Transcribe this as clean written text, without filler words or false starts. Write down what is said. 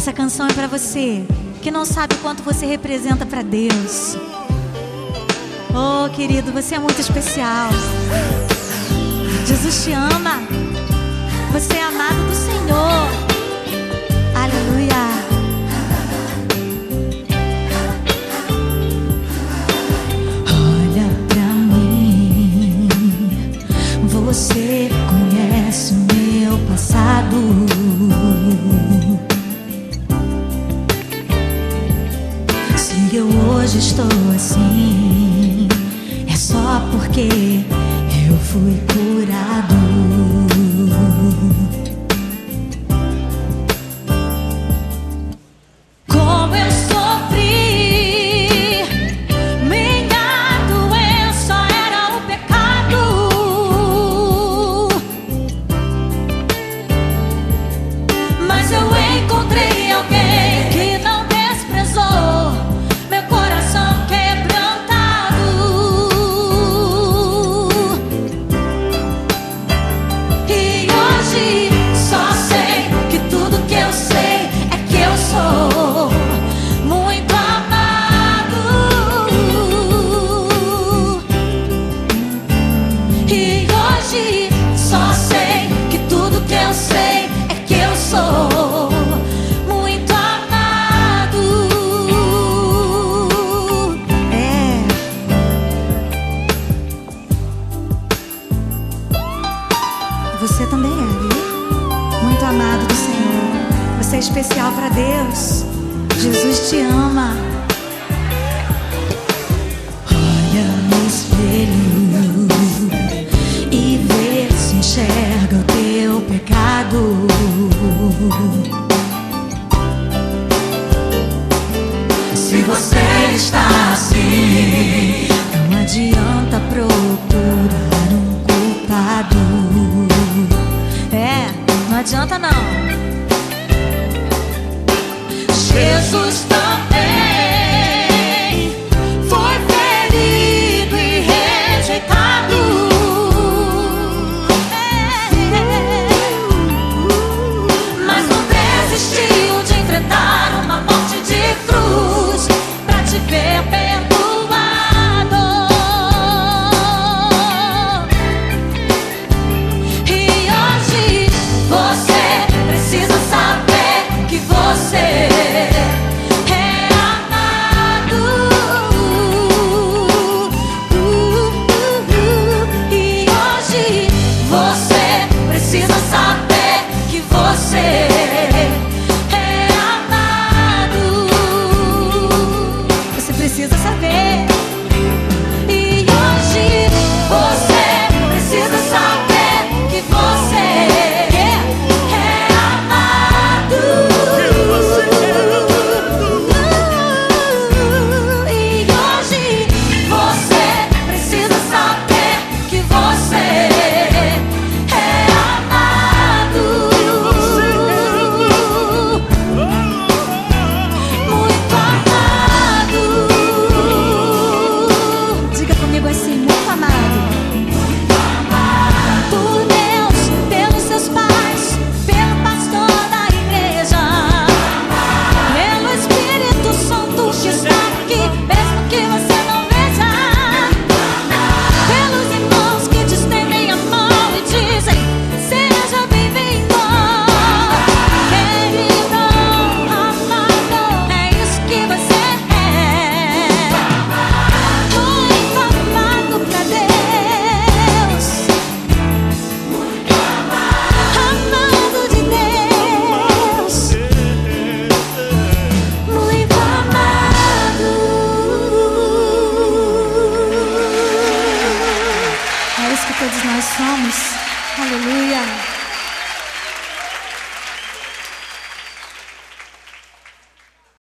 Essa canção é para você que não sabe o quanto você representa para Deus. Oh, querido, você é muito especial. Jesus te ama. Você é amado do Senhor. Aleluia. Olha pra mim. Você conhece o meu passado. Se eu hoje estou assim, é só porque eu fui curado. Como eu sofri, minha doença era o pecado. Mas eu encontrei alguém que não desprezou meu coração quebrantado. E hoje só sei que tudo que eu sei é que eu sou muito amado. E hoje só sei que tudo que eu sei é que eu sou muito amado. É. Você também é, viu? Muito amado do Senhor. Você é especial para Deus. Jesus te ama. Olha no espelho e vê se enxerga o teu pecado. Se você está assim, não adianta procurar um culpado. É, não adianta não. Jesus também foi ferido e rejeitado. Mas não desistiu de enfrentar uma morte de cruz pra te ver perdoado. E hoje você precisa saber que você é amado. E hoje você precisa saber que você é amado. Você precisa saber. E hoje você precisa saber que você é amado. E hoje você precisa saber que você é amado. Muito amado. Diga comigo assim, muito amado. Por Deus, pelos seus pais, pelo pastor da igreja, pelo Espírito Santo que está aqui, mesmo que você não veja, pelos irmãos que te estendem a mão e dizem, seja bem-vindo. Querido, amado, é isso que você é. Muito amado pra Deus. Amado de Deus. Muito amado. É isso que todos nós somos. Aleluia.